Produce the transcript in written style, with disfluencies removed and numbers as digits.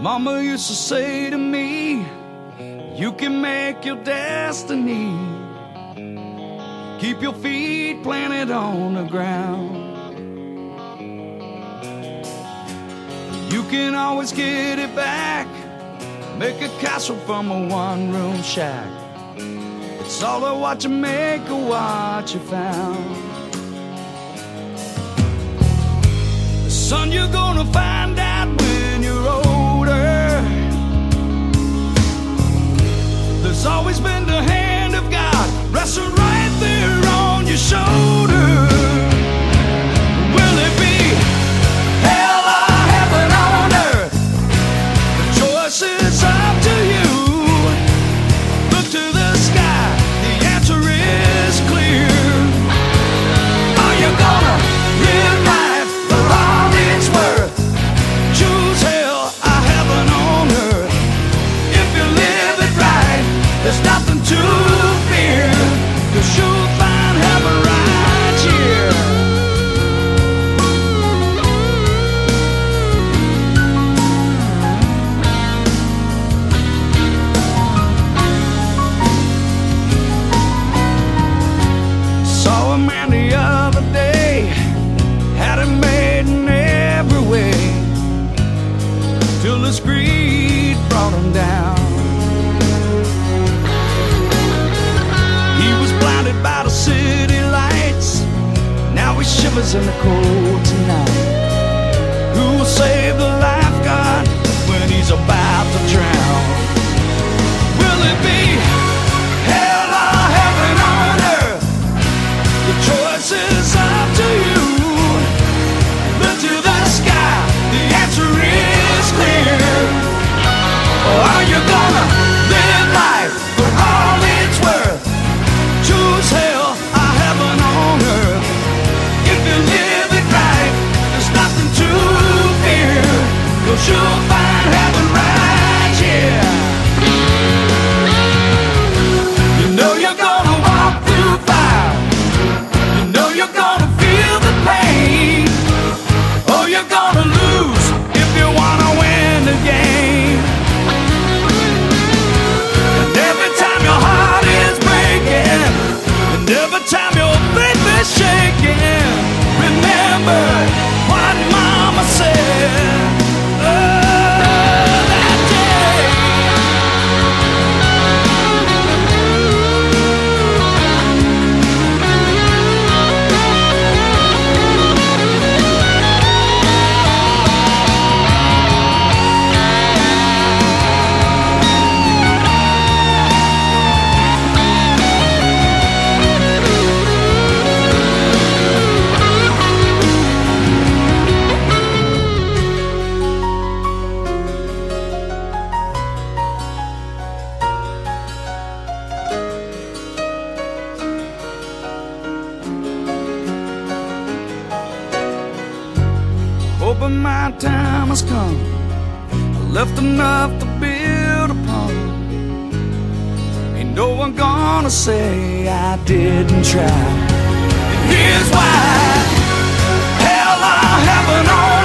Mama used to say to me, you can make your destiny. Keep your feet planted on the ground. You can always get it back. Make a castle from a one-room shack. It's all about what you make or what you found. Son, you're gonna find out when you're older. There's always been the hand of God resting right there on your shoulder. Will it be hell or heaven on earth? The choice is up to you. Look to the sky, the answer is clear. Are you gonna live life for all it's worth? Choose hell or heaven on earth. If you live it right, there's nothing to fear, 'cause you'll find heaven right here. Saw a man the other day, had it made in every way, till his greed brought him down. He was blinded by the city lights, now he shivers in the cold tonight. Who will save the lifeguard when he's about to drown? Will it be hell or heaven on earth? The choice is up to you. Look to the sky, the answer is clear. Or are you gonna live life for all it's worth? Choose hell or heaven on earth. If you live it right, there's nothing to fear, 'cause you'll find heaven right here. You know you're gonna walk through fire. You know you're gonna feel the pain. Oh, you're gonna lose if you wanna win the game. And every time your heart is breaking, and every time your faith is shaking, remember what Mama said. That day. Hoping my time has come, I left enough to build upon. Ain't no one gonna say I didn't try. And here's why: hell or heaven on